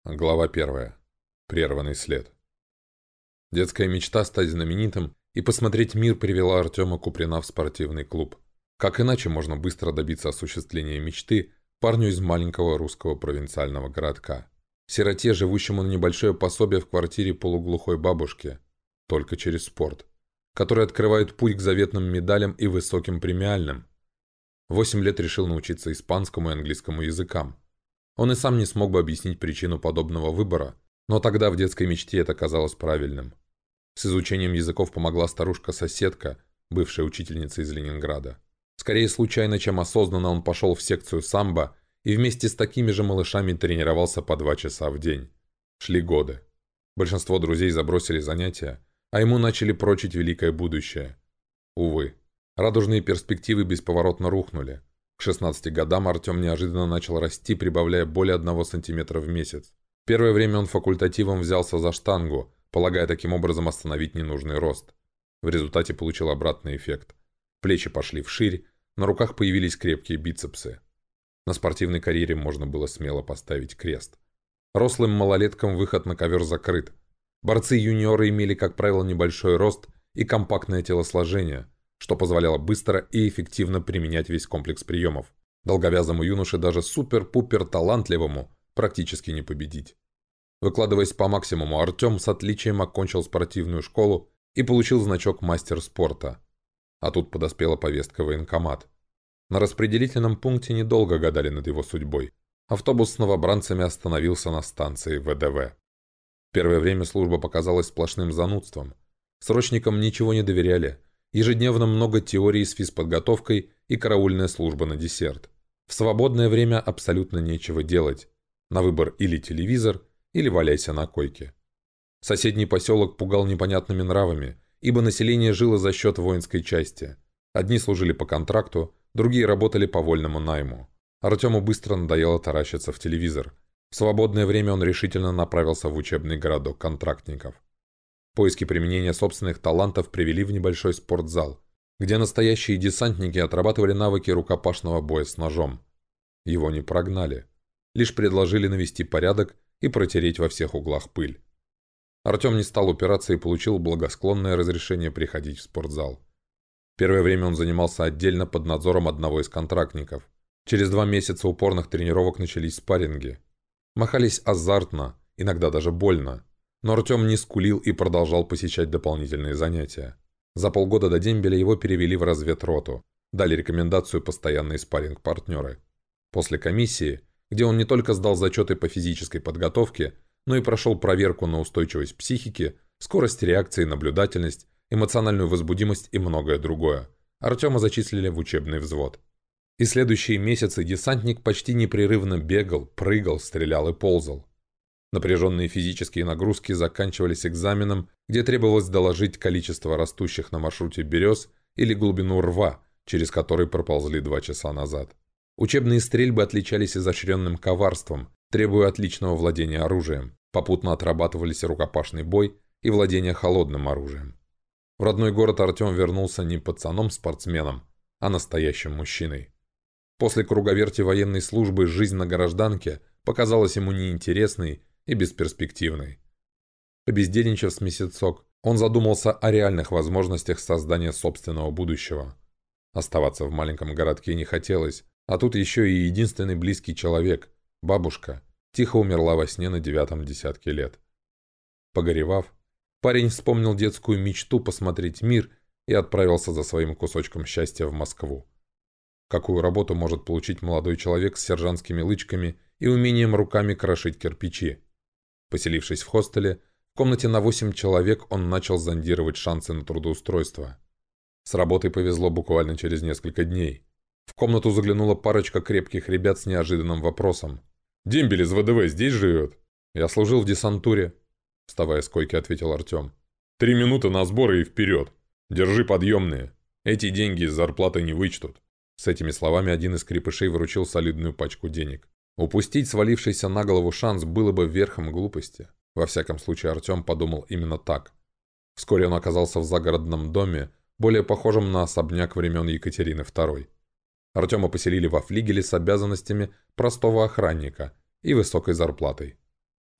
Глава 1. Прерванный след. Детская мечта стать знаменитым и посмотреть мир привела Артема Куприна в спортивный клуб. Как иначе можно быстро добиться осуществления мечты парню из маленького русского провинциального городка? Сироте, живущему на небольшое пособие в квартире полуглухой бабушки, только через спорт, который открывает путь к заветным медалям и высоким премиальным. 8 лет решил научиться испанскому и английскому языкам. Он и сам не смог бы объяснить причину подобного выбора, но тогда в детской мечте это казалось правильным. С изучением языков помогла старушка-соседка, бывшая учительница из Ленинграда. Скорее случайно, чем осознанно он пошел в секцию самбо и вместе с такими же малышами тренировался по 2 часа в день. Шли годы. Большинство друзей забросили занятия, а ему начали прочить великое будущее. Увы, радужные перспективы бесповоротно рухнули. К 16 годам Артем неожиданно начал расти, прибавляя более 1 сантиметра в месяц. Первое время он факультативом взялся за штангу, полагая таким образом остановить ненужный рост. В результате получил обратный эффект. Плечи пошли вширь, на руках появились крепкие бицепсы. На спортивной карьере можно было смело поставить крест. Рослым малолеткам выход на ковер закрыт. Борцы-юниоры имели, как правило, небольшой рост и компактное телосложение, что позволяло быстро и эффективно применять весь комплекс приемов. Долговязому юноше, даже супер-пупер талантливому, практически не победить. Выкладываясь по максимуму, Артем с отличием окончил спортивную школу и получил значок мастер спорта. А тут подоспела повестка в военкомат. На распределительном пункте недолго гадали над его судьбой. Автобус с новобранцами остановился на станции ВДВ. В первое время служба показалась сплошным занудством. Срочникам ничего не доверяли. Ежедневно много теорий с физподготовкой и караульная служба на десерт. В свободное время абсолютно нечего делать. На выбор или телевизор, или валяйся на койке. Соседний поселок пугал непонятными нравами, ибо население жило за счет воинской части. Одни служили по контракту, другие работали по вольному найму. Артему быстро надоело таращиться в телевизор. В свободное время он решительно направился в учебный городок контрактников. Поиски применения собственных талантов привели в небольшой спортзал, где настоящие десантники отрабатывали навыки рукопашного боя с ножом. Его не прогнали, лишь предложили навести порядок и протереть во всех углах пыль. Артем не стал упираться и получил благосклонное разрешение приходить в спортзал. Первое время он занимался отдельно под надзором одного из контрактников. Через 2 месяца упорных тренировок начались спарринги. Махались азартно, иногда даже больно. Но Артем не скулил и продолжал посещать дополнительные занятия. За полгода до дембеля его перевели в разведроту, дали рекомендацию постоянные спарринг-партнеры. После комиссии, где он не только сдал зачеты по физической подготовке, но и прошел проверку на устойчивость психики, скорость реакции, наблюдательность, эмоциональную возбудимость и многое другое, Артема зачислили в учебный взвод. И следующие месяцы десантник почти непрерывно бегал, прыгал, стрелял и ползал. Напряженные физические нагрузки заканчивались экзаменом, где требовалось доложить количество растущих на маршруте берез или глубину рва, через который проползли 2 часа назад. Учебные стрельбы отличались изощренным коварством, требуя отличного владения оружием. Попутно отрабатывались рукопашный бой и владение холодным оружием. В родной город Артем вернулся не пацаном-спортсменом, а настоящим мужчиной. После круговерти военной службы жизнь на гражданке показалась ему неинтересной и бесперспективной. Побездельничав с месяцок, он задумался о реальных возможностях создания собственного будущего. Оставаться в маленьком городке не хотелось, а тут еще и единственный близкий человек, бабушка, тихо умерла во сне на 9-м десятке лет. Погоревав, парень вспомнил детскую мечту посмотреть мир и отправился за своим кусочком счастья в Москву. Какую работу может получить молодой человек с сержантскими лычками и умением руками крошить кирпичи? Поселившись в хостеле, в комнате на 8 человек он начал зондировать шансы на трудоустройство. С работой повезло буквально через несколько дней. В комнату заглянула парочка крепких ребят с неожиданным вопросом. «Дембель из ВДВ здесь живет?» «Я служил в десантуре», — вставая с койки, ответил Артем. 3 минуты на сборы и вперед. Держи подъемные. Эти деньги из зарплаты не вычтут». С этими словами один из крепышей выручил солидную пачку денег. Упустить свалившийся на голову шанс было бы верхом глупости. Во всяком случае, Артем подумал именно так. Вскоре он оказался в загородном доме, более похожем на особняк времен Екатерины II. Артема поселили во флигеле с обязанностями простого охранника и высокой зарплатой.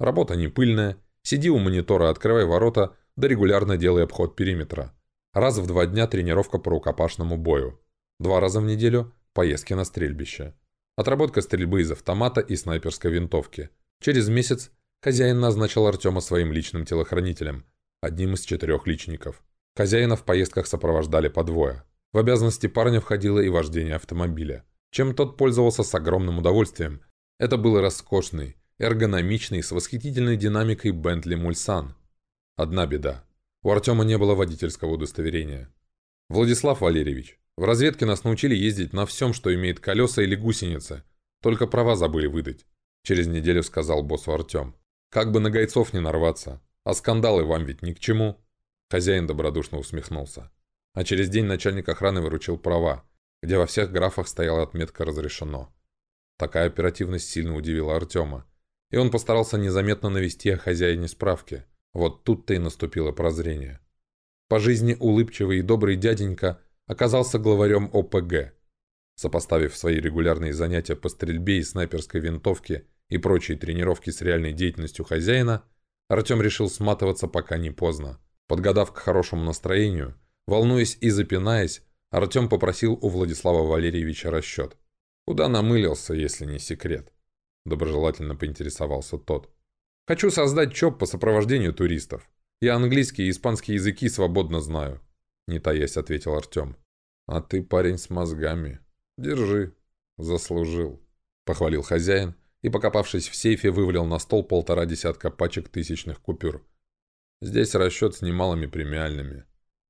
Работа не пыльная, сиди у монитора, открывай ворота, да регулярно делай обход периметра. Раз в 2 дня тренировка по рукопашному бою. 2 раза в неделю поездки на стрельбище. Отработка стрельбы из автомата и снайперской винтовки. Через месяц хозяин назначил Артема своим личным телохранителем, одним из 4 личников. Хозяина в поездках сопровождали по 2. В обязанности парня входило и вождение автомобиля, чем тот пользовался с огромным удовольствием. Это был роскошный, эргономичный, с восхитительной динамикой Bentley Mulsanne. Одна беда. У Артема не было водительского удостоверения. «Владислав Валерьевич, в разведке нас научили ездить на всем, что имеет колеса или гусеницы. Только права забыли выдать», — через неделю сказал боссу Артем. «Как бы на гайцов не нарваться. А скандалы вам ведь ни к чему». Хозяин добродушно усмехнулся. А через день начальник охраны выручил права, где во всех графах стояла отметка «Разрешено». Такая оперативность сильно удивила Артема, и он постарался незаметно навести о хозяине справки. Вот тут-то и наступило прозрение. По жизни улыбчивый и добрый дяденька оказался главарем ОПГ. Сопоставив свои регулярные занятия по стрельбе из снайперской винтовки и прочие тренировки с реальной деятельностью хозяина, Артем решил сматываться, пока не поздно. Подгадав к хорошему настроению, волнуясь и запинаясь, Артем попросил у Владислава Валерьевича расчет. «Куда намылился, если не секрет?» Доброжелательно поинтересовался тот. «Хочу создать ЧОП по сопровождению туристов. Я английский и испанский языки свободно знаю», — не таясь ответил Артем. «А ты парень с мозгами. Держи. Заслужил», — похвалил хозяин и, покопавшись в сейфе, вывалил на стол 1,5 десятка пачек тысячных купюр. «Здесь расчет с немалыми премиальными».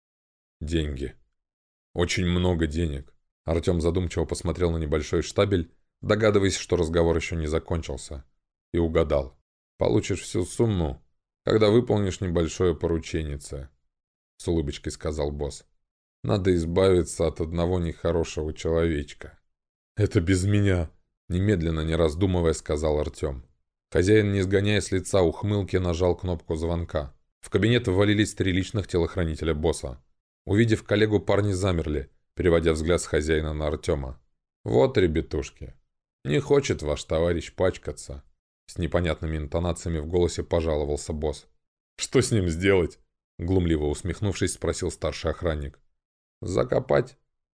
«Деньги. Очень много денег». Артем задумчиво посмотрел на небольшой штабель, догадываясь, что разговор еще не закончился, и угадал. «Получишь всю сумму, когда выполнишь небольшое порученице», — с улыбочкой сказал босс. «Надо избавиться от одного нехорошего человечка». «Это без меня», — немедленно, не раздумывая, сказал Артем. Хозяин, не сгоняя с лица ухмылки, нажал кнопку звонка. В кабинет ввалились 3 личных телохранителя босса. Увидев коллегу, парни замерли, переводя взгляд с хозяина на Артема. «Вот, ребятушки, не хочет ваш товарищ пачкаться», — с непонятными интонациями в голосе пожаловался босс. «Что с ним сделать?» — глумливо усмехнувшись, спросил старший охранник. «Закопать.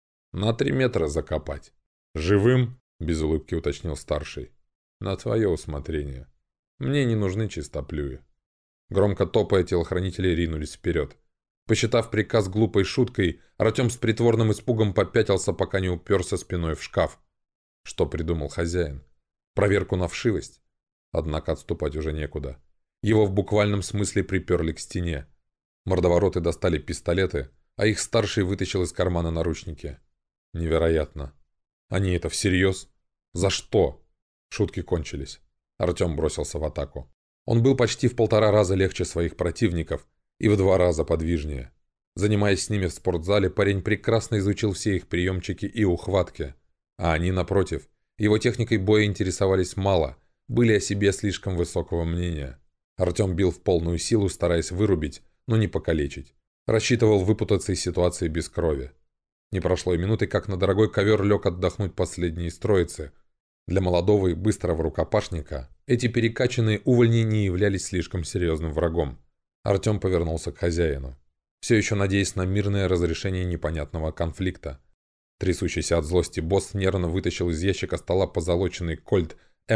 На 3 метра закопать». «Живым?» — без улыбки уточнил старший. «На твое усмотрение. Мне не нужны чистоплюи». Громко топая, телохранители ринулись вперед. Посчитав приказ глупой шуткой, Артем с притворным испугом попятился, пока не уперся спиной в шкаф. Что придумал хозяин? Проверку на вшивость? Однако отступать уже некуда. Его в буквальном смысле приперли к стене. Мордовороты достали пистолеты, а их старший вытащил из кармана наручники. Невероятно. Они это всерьез? За что? Шутки кончились. Артем бросился в атаку. Он был почти в 1,5 раза легче своих противников и в 2 раза подвижнее. Занимаясь с ними в спортзале, парень прекрасно изучил все их приемчики и ухватки. А они, напротив, его техникой боя интересовались мало, были о себе слишком высокого мнения. Артем бил в полную силу, стараясь вырубить, но не покалечить. Рассчитывал выпутаться из ситуации без крови. Не прошло и минуты, как на дорогой ковер лег отдохнуть последний из троицы. Для молодого и быстрого рукопашника эти перекачанные увольни не являлись слишком серьезным врагом. Артем повернулся к хозяину, все еще надеясь на мирное разрешение непонятного конфликта. Трясущийся от злости босс нервно вытащил из ящика стола позолоченный кольт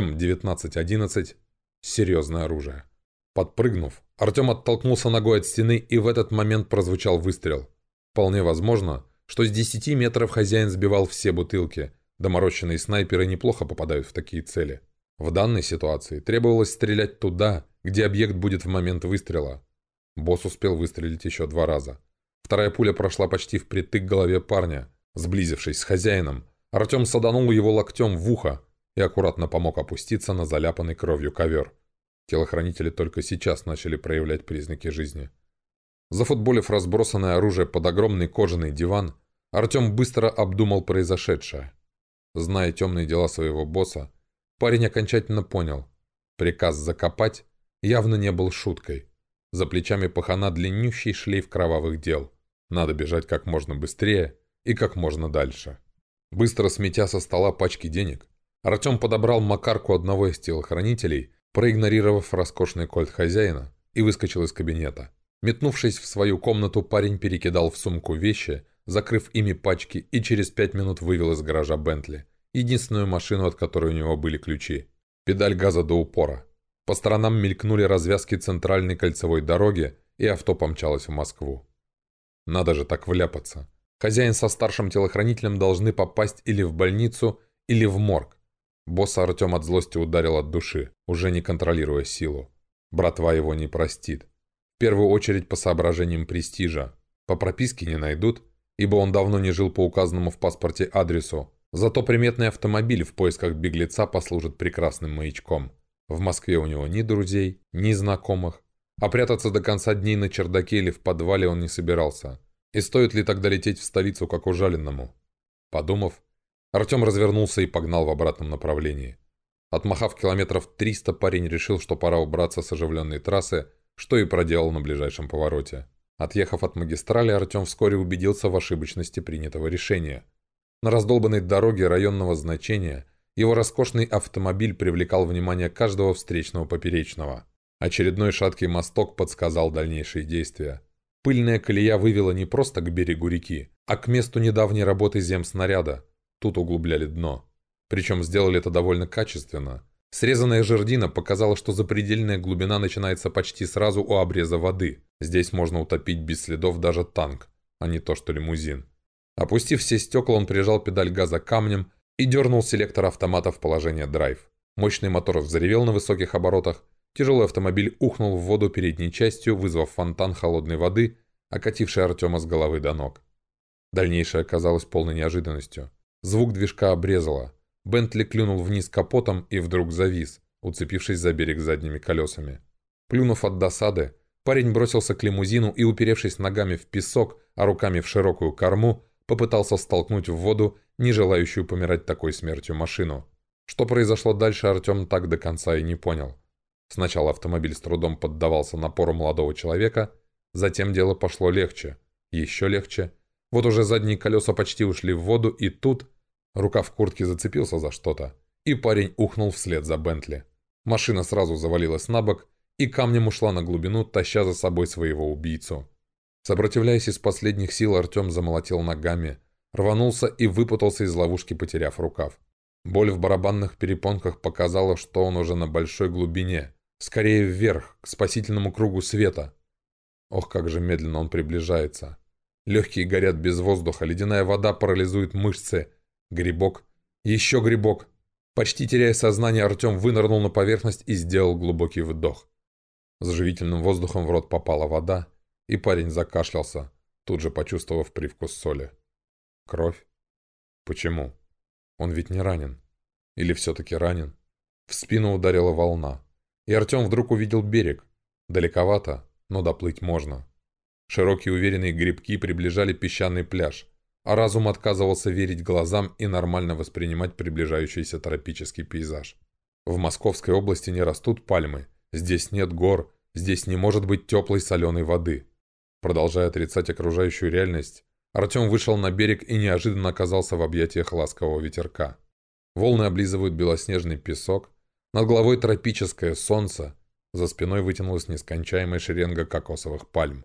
М1911, серьезное оружие. Подпрыгнув, Артем оттолкнулся ногой от стены, и в этот момент прозвучал выстрел. Вполне возможно, что с 10 метров хозяин сбивал все бутылки. Доморощенные снайперы неплохо попадают в такие цели. В данной ситуации требовалось стрелять туда, где объект будет в момент выстрела. Босс успел выстрелить еще 2 раза. Вторая пуля прошла почти впритык к голове парня. Сблизившись с хозяином, Артем саданул его локтем в ухо и аккуратно помог опуститься на заляпанный кровью ковер. Телохранители только сейчас начали проявлять признаки жизни. Зафутболив разбросанное оружие под огромный кожаный диван, Артем быстро обдумал произошедшее. Зная темные дела своего босса, парень окончательно понял. Приказ закопать явно не был шуткой. За плечами пахана длиннющий шлейф кровавых дел. Надо бежать как можно быстрее и как можно дальше. Быстро сметя со стола пачки денег, Артем подобрал макарку одного из телохранителей, проигнорировав роскошный кольт хозяина, и выскочил из кабинета. Метнувшись в свою комнату, парень перекидал в сумку вещи, закрыв ими пачки, и через 5 минут вывел из гаража Бентли, единственную машину, от которой у него были ключи. Педаль газа до упора. По сторонам мелькнули развязки центральной кольцевой дороги, и авто помчалось в Москву. Надо же так вляпаться. Хозяин со старшим телохранителем должны попасть или в больницу, или в морг. Босса Артем от злости ударил от души, уже не контролируя силу. Братва его не простит. В первую очередь по соображениям престижа. По прописке не найдут, ибо он давно не жил по указанному в паспорте адресу. Зато приметный автомобиль в поисках беглеца послужит прекрасным маячком. В Москве у него ни друзей, ни знакомых. А прятаться до конца дней на чердаке или в подвале он не собирался. И стоит ли тогда лететь в столицу, как ужаленному? Подумав, Артем развернулся и погнал в обратном направлении. Отмахав километров 300, парень решил, что пора убраться с оживленной трассы, что и проделал на ближайшем повороте. Отъехав от магистрали, Артем вскоре убедился в ошибочности принятого решения. На раздолбанной дороге районного значения его роскошный автомобиль привлекал внимание каждого встречного поперечного. Очередной шаткий мосток подсказал дальнейшие действия. Пыльная колея вывела не просто к берегу реки, а к месту недавней работы земснаряда. Тут углубляли дно. Причем сделали это довольно качественно. Срезанная жердина показала, что запредельная глубина начинается почти сразу у обреза воды. Здесь можно утопить без следов даже танк, а не то что лимузин. Опустив все стекла, он прижал педаль газа камнем и дернул селектор автомата в положение драйв. Мощный мотор взревел на высоких оборотах. Тяжелый автомобиль ухнул в воду передней частью, вызвав фонтан холодной воды, окативший Артема с головы до ног. Дальнейшее оказалось полной неожиданностью. Звук движка обрезало. Бентли клюнул вниз капотом и вдруг завис, уцепившись за берег задними колесами. Плюнув от досады, парень бросился к лимузину и, уперевшись ногами в песок, а руками в широкую корму, попытался столкнуть в воду не желающую помирать такой смертью машину. Что произошло дальше, Артем так до конца и не понял. Сначала автомобиль с трудом поддавался напору молодого человека, затем дело пошло легче, еще легче. Вот уже задние колеса почти ушли в воду, и тут рукав куртки зацепился за что-то, и парень ухнул вслед за Бентли. Машина сразу завалилась на бок и камнем ушла на глубину, таща за собой своего убийцу. Сопротивляясь из последних сил, Артем замолотил ногами, рванулся и выпутался из ловушки, потеряв рукав. Боль в барабанных перепонках показала, что он уже на большой глубине, скорее вверх, к спасительному кругу света. Ох, как же медленно он приближается. Легкие горят без воздуха, ледяная вода парализует мышцы. Грибок. Еще грибок. Почти теряя сознание, Артем вынырнул на поверхность и сделал глубокий вдох. С живительным воздухом в рот попала вода, и парень закашлялся, тут же почувствовав привкус соли. Кровь? Почему? Он ведь не ранен. Или все-таки ранен? В спину ударила волна, и Артем вдруг увидел берег. Далековато, но доплыть можно. Широкие уверенные грибки приближали песчаный пляж, а разум отказывался верить глазам и нормально воспринимать приближающийся тропический пейзаж. В Московской области не растут пальмы, здесь нет гор, здесь не может быть теплой соленой воды. Продолжая отрицать окружающую реальность, Артем вышел на берег и неожиданно оказался в объятиях ласкового ветерка. Волны облизывают белоснежный песок, над головой тропическое солнце, за спиной вытянулась нескончаемая шеренга кокосовых пальм.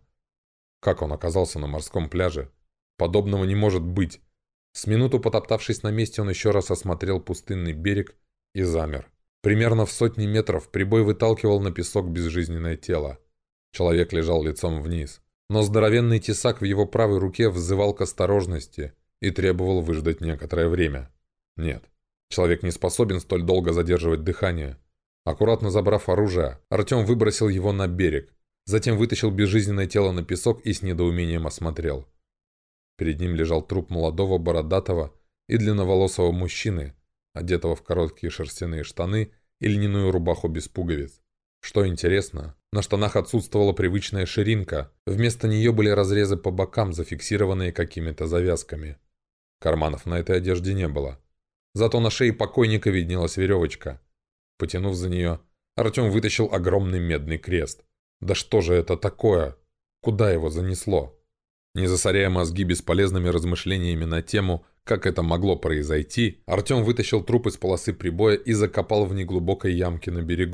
Как он оказался на морском пляже? Подобного не может быть. С минуту потоптавшись на месте, он еще раз осмотрел пустынный берег и замер. Примерно в 100 метров прибой выталкивал на песок безжизненное тело. Человек лежал лицом вниз, но здоровенный тесак в его правой руке взывал к осторожности и требовал выждать некоторое время. Нет, человек не способен столь долго задерживать дыхание. Аккуратно забрав оружие, Артем выбросил его на берег, затем вытащил безжизненное тело на песок и с недоумением осмотрел. Перед ним лежал труп молодого, бородатого и длинноволосого мужчины, одетого в короткие шерстяные штаны и льняную рубаху без пуговиц. Что интересно, на штанах отсутствовала привычная ширинка, вместо нее были разрезы по бокам, зафиксированные какими-то завязками. Карманов на этой одежде не было. Зато на шее покойника виднелась веревочка. Потянув за нее, Артем вытащил огромный медный крест. Да что же это такое? Куда его занесло? Не засоряя мозги бесполезными размышлениями на тему, как это могло произойти, Артем вытащил труп из полосы прибоя и закопал в неглубокой ямке на берегу,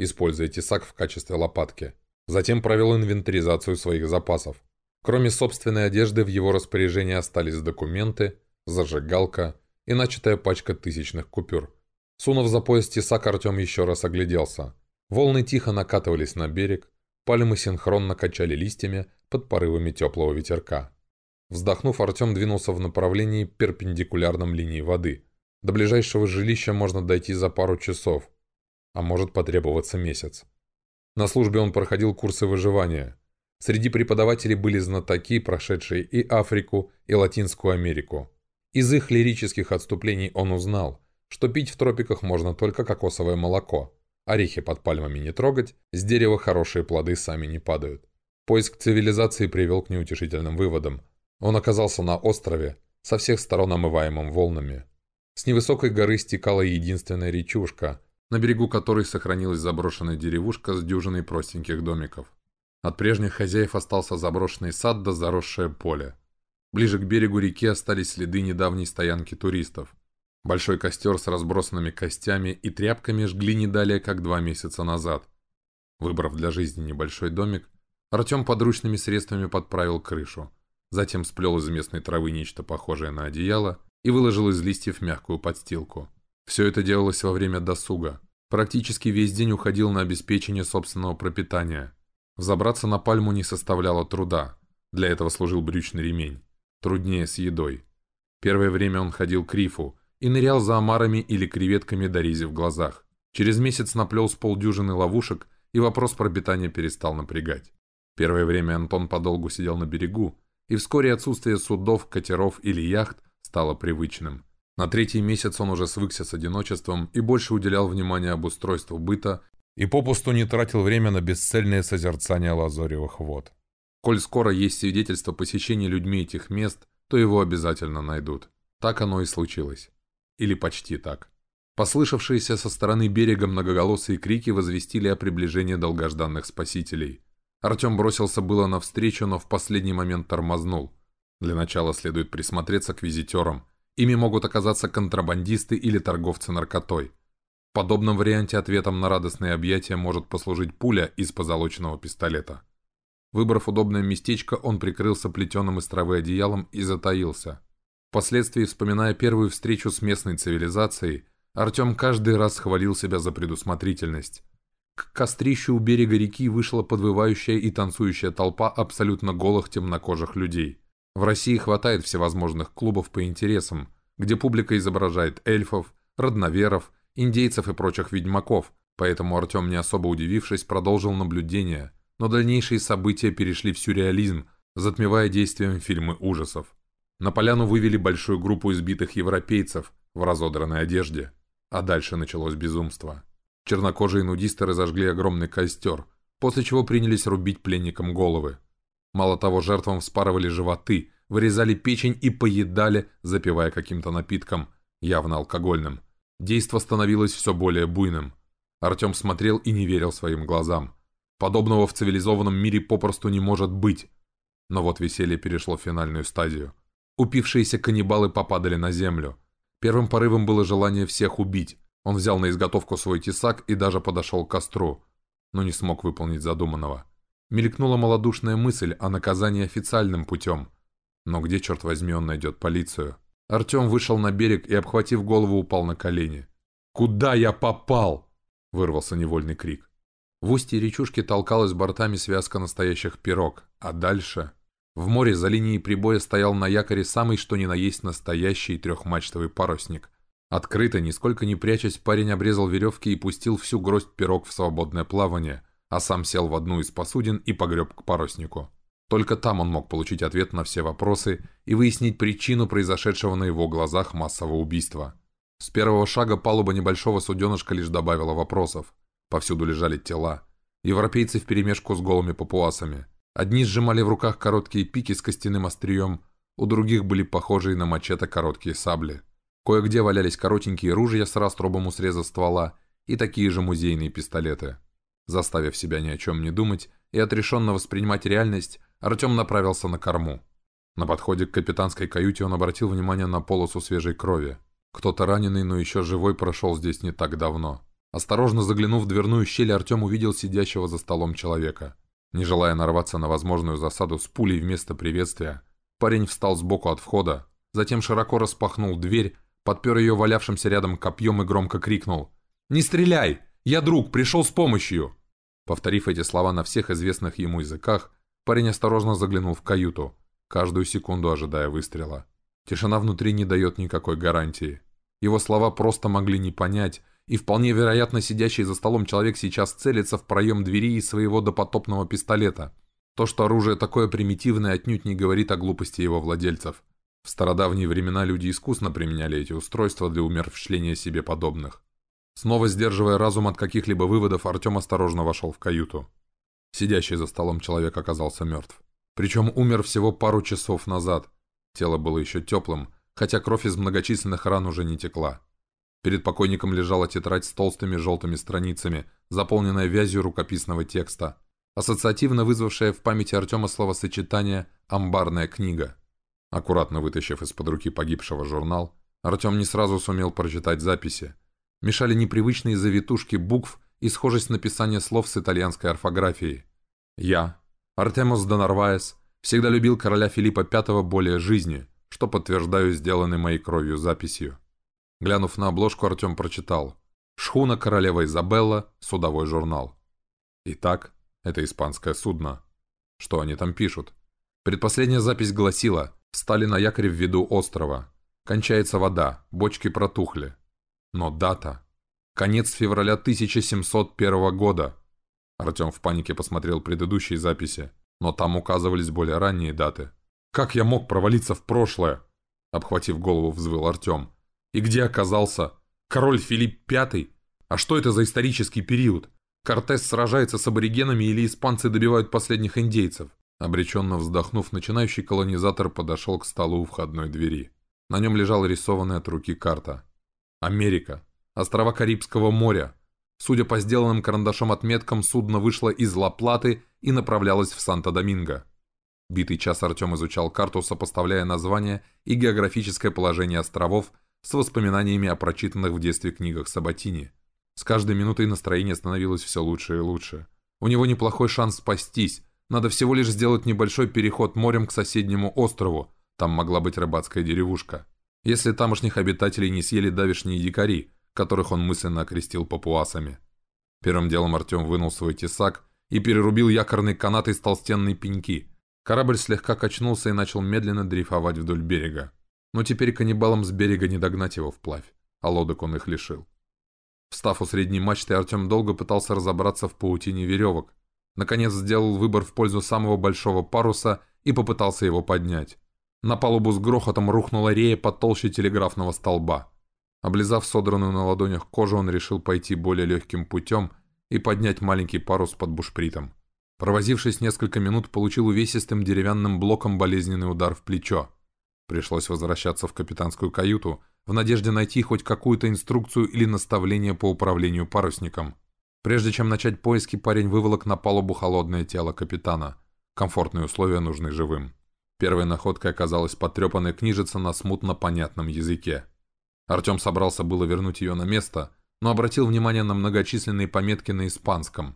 используя тесак в качестве лопатки. Затем провел инвентаризацию своих запасов. Кроме собственной одежды в его распоряжении остались документы, зажигалка и начатая пачка тысячных купюр. Сунув за пояс тесак, Артем еще раз огляделся. Волны тихо накатывались на берег, пальмы синхронно качали листьями под порывами теплого ветерка. Вздохнув, Артем двинулся в направлении, перпендикулярном линии воды. До ближайшего жилища можно дойти за пару часов, а может потребоваться месяц. На службе он проходил курсы выживания. Среди преподавателей были знатоки, прошедшие и Африку, и Латинскую Америку. Из их лирических отступлений он узнал, что пить в тропиках можно только кокосовое молоко, орехи под пальмами не трогать, с дерева хорошие плоды сами не падают. Поиск цивилизации привел к неутешительным выводам. Он оказался на острове, со всех сторон омываемым волнами. С невысокой горы стекала единственная речушка, на берегу которой сохранилась заброшенная деревушка с дюжиной простеньких домиков. От прежних хозяев остался заброшенный сад да заросшее поле. Ближе к берегу реки остались следы недавней стоянки туристов. Большой костер с разбросанными костями и тряпками жгли не далее, как 2 месяца назад. Выбрав для жизни небольшой домик, Артем подручными средствами подправил крышу. Затем сплел из местной травы нечто похожее на одеяло и выложил из листьев мягкую подстилку. Все это делалось во время досуга. Практически весь день уходил на обеспечение собственного пропитания. Взобраться на пальму не составляло труда. Для этого служил брючный ремень. Труднее с едой. Первое время он ходил к рифу и нырял за омарами или креветками до рези в глазах. Через месяц наплел с полдюжины ловушек, и вопрос пропитания перестал напрягать. Первое время Антон подолгу сидел на берегу, и вскоре отсутствие судов, катеров или яхт стало привычным. На 3-й месяц он уже свыкся с одиночеством и больше уделял внимание обустройству быта и попусту не тратил время на бесцельное созерцание лазоревых вод. Коль скоро есть свидетельство посещения людьми этих мест, то его обязательно найдут. Так оно и случилось. Или почти так. Послышавшиеся со стороны берега многоголосые крики возвестили о приближении долгожданных спасителей. Артем бросился было навстречу, но в последний момент тормознул. Для начала следует присмотреться к визитерам. Ими могут оказаться контрабандисты или торговцы наркотой. В подобном варианте ответом на радостные объятия может послужить пуля из позолоченного пистолета. Выбрав удобное местечко, он прикрылся плетеным из травы одеялом и затаился. Впоследствии, вспоминая первую встречу с местной цивилизацией, Артем каждый раз хвалил себя за предусмотрительность. К кострищу у берега реки вышла подвывающая и танцующая толпа абсолютно голых темнокожих людей. В России хватает всевозможных клубов по интересам, где публика изображает эльфов, родноверов, индейцев и прочих ведьмаков, поэтому Артем, не особо удивившись, продолжил наблюдение, но дальнейшие события перешли в сюрреализм, затмевая действием фильмы ужасов. На поляну вывели большую группу избитых европейцев в разодранной одежде, а дальше началось безумство. Чернокожие нудисты разожгли огромный костер, после чего принялись рубить пленникам головы. Мало того, жертвам вспарывали животы, вырезали печень и поедали, запивая каким-то напитком, явно алкогольным. Действо становилось все более буйным. Артем смотрел и не верил своим глазам. Подобного в цивилизованном мире попросту не может быть. Но вот веселье перешло в финальную стадию. Упившиеся каннибалы попадали на землю. Первым порывом было желание всех убить. Он взял на изготовку свой тесак и даже подошел к костру, но не смог выполнить задуманного. Мелькнула малодушная мысль о наказании официальным путем. Но где, черт возьми, он найдет полицию? Артем вышел на берег и, обхватив голову, упал на колени. «Куда я попал?» – вырвался невольный крик. В устье речушки толкалась бортами связка настоящих пирог, а дальше... В море за линией прибоя стоял на якоре самый что ни на есть настоящий трехмачтовый парусник. Открыто, нисколько не прячась, парень обрезал веревки и пустил всю гроздь пирог в свободное плавание, а сам сел в одну из посудин и погреб к паруснику. Только там он мог получить ответ на все вопросы и выяснить причину произошедшего на его глазах массового убийства. С первого шага палуба небольшого суденышка лишь добавила вопросов. Повсюду лежали тела. Европейцы вперемешку с голыми папуасами. Одни сжимали в руках короткие пики с костяным острием, у других были похожие на мачете короткие сабли. Кое-где валялись коротенькие ружья с раструбом у среза ствола и такие же музейные пистолеты. Заставив себя ни о чем не думать и отрешенно воспринимать реальность, Артем направился на корму. На подходе к капитанской каюте он обратил внимание на полосу свежей крови. Кто-то раненый, но еще живой, прошел здесь не так давно. Осторожно заглянув в дверную щель, Артем увидел сидящего за столом человека. Не желая нарваться на возможную засаду с пулей вместо приветствия, парень встал сбоку от входа, затем широко распахнул дверь, подпер ее валявшимся рядом копьем и громко крикнул: «Не стреляй! Я друг, пришел с помощью!» Повторив эти слова на всех известных ему языках, парень осторожно заглянул в каюту, каждую секунду ожидая выстрела. Тишина внутри не дает никакой гарантии. Его слова просто могли не понять, и вполне вероятно сидящий за столом человек сейчас целится в проем двери из своего допотопного пистолета. То, что оружие такое примитивное, отнюдь не говорит о глупости его владельцев. В стародавние времена люди искусно применяли эти устройства для умерщвления себе подобных. Снова сдерживая разум от каких-либо выводов, Артем осторожно вошел в каюту. Сидящий за столом человек оказался мертв. Причем умер всего пару часов назад. Тело было еще теплым, хотя кровь из многочисленных ран уже не текла. Перед покойником лежала тетрадь с толстыми желтыми страницами, заполненная вязью рукописного текста, ассоциативно вызвавшая в памяти Артема словосочетание «амбарная книга». Аккуратно вытащив из-под руки погибшего журнал, Артем не сразу сумел прочитать записи. Мешали непривычные завитушки букв и схожесть написания слов с итальянской орфографией. «Я, Артемос де Нарваес, всегда любил короля Филиппа V более жизни, что подтверждаю сделанной моей кровью записью». Глянув на обложку, Артем прочитал: «Шхуна королева Изабелла, судовой журнал». Итак, это испанское судно. Что они там пишут? Предпоследняя запись гласила: «Встали на якорь в виду острова. Кончается вода, бочки протухли». Но дата. Конец февраля 1701 года. Артем в панике посмотрел предыдущие записи, но там указывались более ранние даты. «Как я мог провалиться в прошлое?» Обхватив голову, взвыл Артем. «И где оказался? Король Филипп V? А что это за исторический период? Кортес сражается с аборигенами или испанцы добивают последних индейцев?» Обреченно вздохнув, начинающий колонизатор подошел к столу у входной двери. На нем лежала рисованная от руки карта. Америка. Острова Карибского моря. Судя по сделанным карандашом отметкам, судно вышло из Ла-Платы и направлялось в Санто-Доминго. Битый час Артем изучал карту, сопоставляя названия и географическое положение островов с воспоминаниями о прочитанных в детстве книгах Сабатини. С каждой минутой настроение становилось все лучше и лучше. У него неплохой шанс спастись. Надо всего лишь сделать небольшой переход морем к соседнему острову. Там могла быть рыбацкая деревушка. Если тамошних обитателей не съели давешние дикари, которых он мысленно окрестил папуасами. Первым делом Артем вынул свой тесак и перерубил якорный канат из толстенной пеньки. Корабль слегка качнулся и начал медленно дрейфовать вдоль берега. Но теперь каннибалам с берега не догнать его вплавь, а лодок он их лишил. Встав у средней мачты, Артем долго пытался разобраться в паутине веревок. Наконец сделал выбор в пользу самого большого паруса и попытался его поднять. На палубу с грохотом рухнула рея потолще телеграфного столба. Облизав содранную на ладонях кожу, он решил пойти более легким путем и поднять маленький парус под бушпритом. Провозившись несколько минут, получил увесистым деревянным блоком болезненный удар в плечо. Пришлось возвращаться в капитанскую каюту, в надежде найти хоть какую-то инструкцию или наставление по управлению парусником. Прежде чем начать поиски, парень выволок на палубу холодное тело капитана. Комфортные условия нужны живым. Первой находкой оказалась потрепанная книжица на смутно понятном языке. Артем собрался было вернуть ее на место, но обратил внимание на многочисленные пометки на испанском.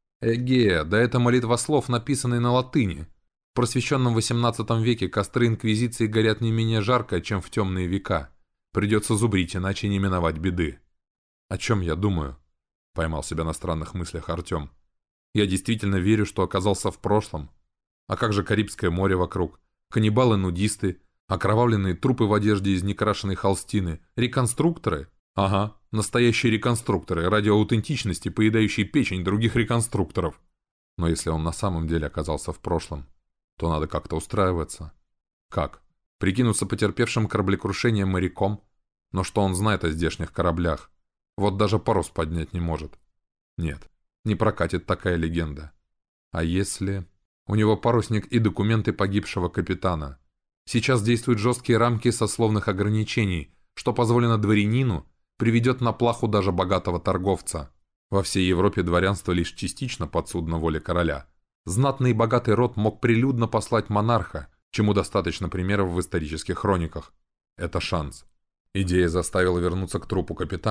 Эге, да это молитвослов, написанный на латыни. В просвещенном XVIII веке костры инквизиции горят не менее жарко, чем в темные века. Придется зубрить, иначе не миновать беды. О чем я думаю? Поймал себя на странных мыслях Артем. Я действительно верю, что оказался в прошлом. А как же Карибское море вокруг? Каннибалы-нудисты, окровавленные трупы в одежде из некрашенной холстины, реконструкторы? Ага, настоящие реконструкторы, ради аутентичности, поедающие печень других реконструкторов. Но если он на самом деле оказался в прошлом, то надо как-то устраиваться. Как? Прикинуться потерпевшим кораблекрушением моряком? Но что он знает о здешних кораблях? Вот даже парус поднять не может. Нет, не прокатит такая легенда. А если... У него парусник и документы погибшего капитана. Сейчас действуют жесткие рамки сословных ограничений, что позволено дворянину, приведет на плаху даже богатого торговца. Во всей Европе дворянство лишь частично подсудно воле короля. Знатный и богатый род мог прилюдно послать монарха, чему достаточно примеров в исторических хрониках. Это шанс. Идея заставила вернуться к трупу капитана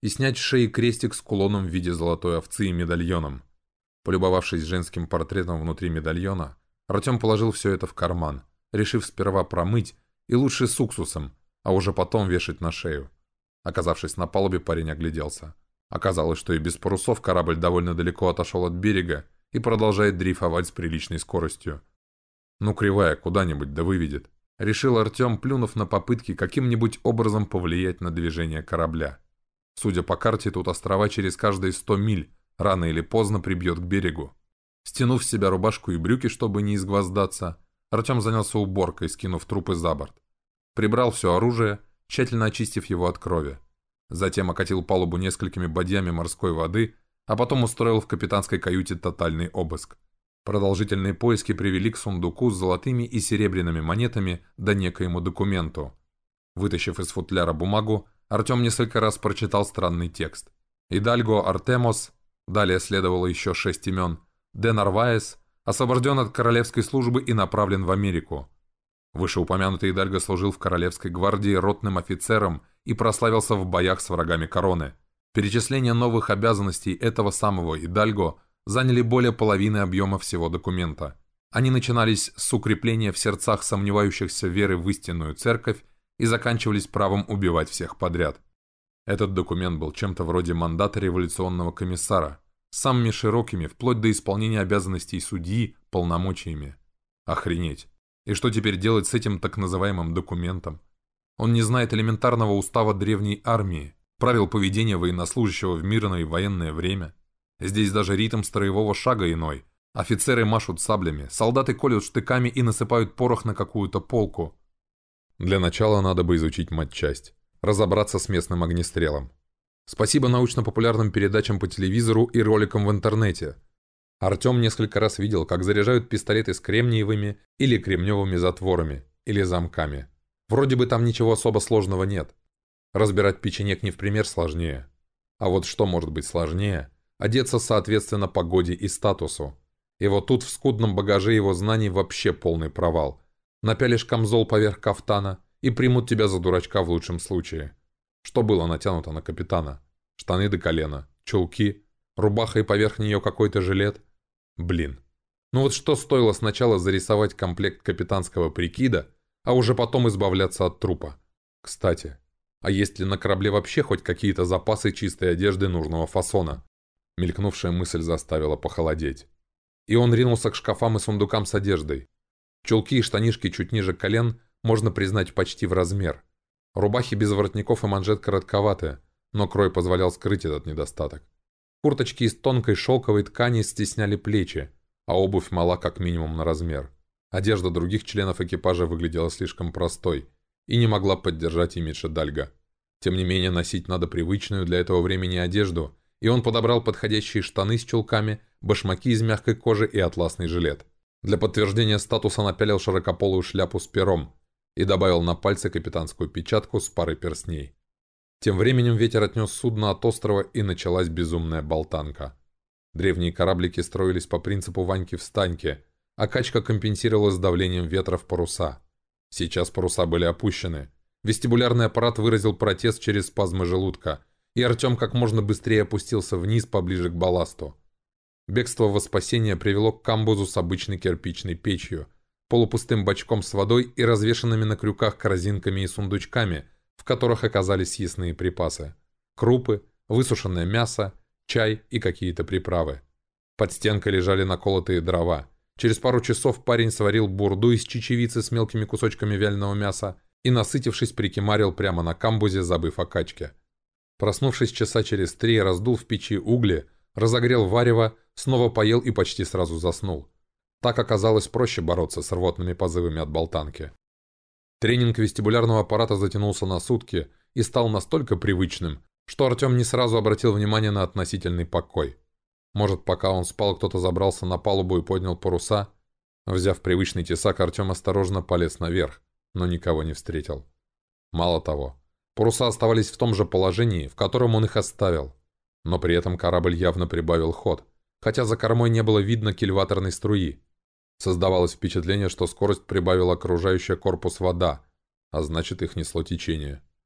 и снять с шеи крестик с кулоном в виде золотой овцы и медальоном. Полюбовавшись женским портретом внутри медальона, Артем положил все это в карман, решив сперва промыть и лучше с уксусом, а уже потом вешать на шею. Оказавшись на палубе, парень огляделся. Оказалось, что и без парусов корабль довольно далеко отошел от берега и продолжает дрейфовать с приличной скоростью. Ну, кривая куда-нибудь да выведет. Решил Артем, плюнув на попытки каким-нибудь образом повлиять на движение корабля. Судя по карте, тут острова через каждые 100 миль, рано или поздно прибьет к берегу. Стянув с себя рубашку и брюки, чтобы не изгвоздаться, Артем занялся уборкой, скинув трупы за борт. Прибрал все оружие, тщательно очистив его от крови. Затем окатил палубу несколькими бадьями морской воды, а потом устроил в капитанской каюте тотальный обыск. Продолжительные поиски привели к сундуку с золотыми и серебряными монетами да некоему документу. Вытащив из футляра бумагу, Артем несколько раз прочитал странный текст. Идальго Артемос, далее следовало еще 6 имен, де Нарваес, освобожден от королевской службы и направлен в Америку. Вышеупомянутый Идальго служил в королевской гвардии ротным офицером и прославился в боях с врагами короны. Перечисление новых обязанностей этого самого Идальго заняли более половины объема всего документа. Они начинались с укрепления в сердцах сомневающихся веры в истинную церковь и заканчивались правом убивать всех подряд. Этот документ был чем-то вроде мандата революционного комиссара, с самыми широкими, вплоть до исполнения обязанностей судьи, полномочиями. Охренеть. И что теперь делать с этим так называемым документом? Он не знает элементарного устава древней армии, правил поведения военнослужащего в мирное и военное время. Здесь даже ритм строевого шага иной. Офицеры машут саблями, солдаты колют штыками и насыпают порох на какую-то полку. Для начала надо бы изучить матчасть, разобраться с местным огнестрелом. Спасибо научно-популярным передачам по телевизору и роликам в интернете. Артем несколько раз видел, как заряжают пистолеты с кремниевыми или кремневыми затворами, или замками. Вроде бы там ничего особо сложного нет. Разбирать печенек не в пример сложнее. А вот что может быть сложнее? Одеться соответственно погоде и статусу. И вот тут в скудном багаже его знаний вообще полный провал. Напялишь камзол поверх кафтана и примут тебя за дурачка в лучшем случае. Что было натянуто на капитана? Штаны до колена, чулки, рубаха и поверх нее какой-то жилет. Блин. Ну вот что стоило сначала зарисовать комплект капитанского прикида, а уже потом избавляться от трупа? Кстати, а есть ли на корабле вообще хоть какие-то запасы чистой одежды нужного фасона? Мелькнувшая мысль заставила похолодеть. И он ринулся к шкафам и сундукам с одеждой. Чулки и штанишки чуть ниже колен можно признать почти в размер. Рубахи без воротников и манжет коротковатые, но крой позволял скрыть этот недостаток. Курточки из тонкой шелковой ткани стесняли плечи, а обувь мала как минимум на размер. Одежда других членов экипажа выглядела слишком простой и не могла поддержать имидж Идальго. Тем не менее, носить надо привычную для этого времени одежду, и он подобрал подходящие штаны с чулками, башмаки из мягкой кожи и атласный жилет. Для подтверждения статуса напялил широкополую шляпу с пером и добавил на пальцы капитанскую печатку с парой перстней. Тем временем ветер отнес судно от острова, и началась безумная болтанка. Древние кораблики строились по принципу Ваньки-встаньки, а качка компенсировалась давлением ветра в паруса. Сейчас паруса были опущены. Вестибулярный аппарат выразил протест через спазмы желудка, и Артем как можно быстрее опустился вниз поближе к балласту. Бегство во спасение привело к камбузу с обычной кирпичной печью, полупустым бачком с водой и развешанными на крюках корзинками и сундучками, в которых оказались съестные припасы. Крупы, высушенное мясо, чай и какие-то приправы. Под стенкой лежали наколотые дрова. Через пару часов парень сварил бурду из чечевицы с мелкими кусочками вяленого мяса и, насытившись, прикимарил прямо на камбузе, забыв о качке. Проснувшись часа через 3, раздул в печи угли, разогрел варево, снова поел и почти сразу заснул. Так оказалось проще бороться с рвотными позывами от болтанки. Тренинг вестибулярного аппарата затянулся на сутки и стал настолько привычным, что Артем не сразу обратил внимание на относительный покой. Может, пока он спал, кто-то забрался на палубу и поднял паруса? Взяв привычный тесак, Артем осторожно полез наверх, но никого не встретил. Мало того, паруса оставались в том же положении, в котором он их оставил. Но при этом корабль явно прибавил ход, хотя за кормой не было видно кильваторной струи. Создавалось впечатление, что скорость прибавила окружающая корпус вода, а значит, их несло течение.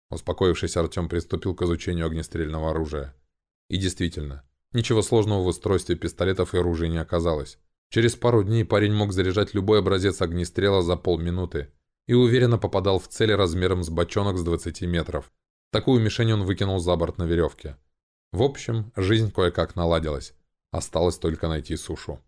Успокоившись, Артем приступил к изучению огнестрельного оружия. И действительно, ничего сложного в устройстве пистолетов и оружия не оказалось. Через пару дней парень мог заряжать любой образец огнестрела за полминуты и уверенно попадал в цель размером с бочонок с 20 метров. Такую мишень он выкинул за борт на веревке. В общем, жизнь кое-как наладилась. Осталось только найти сушу.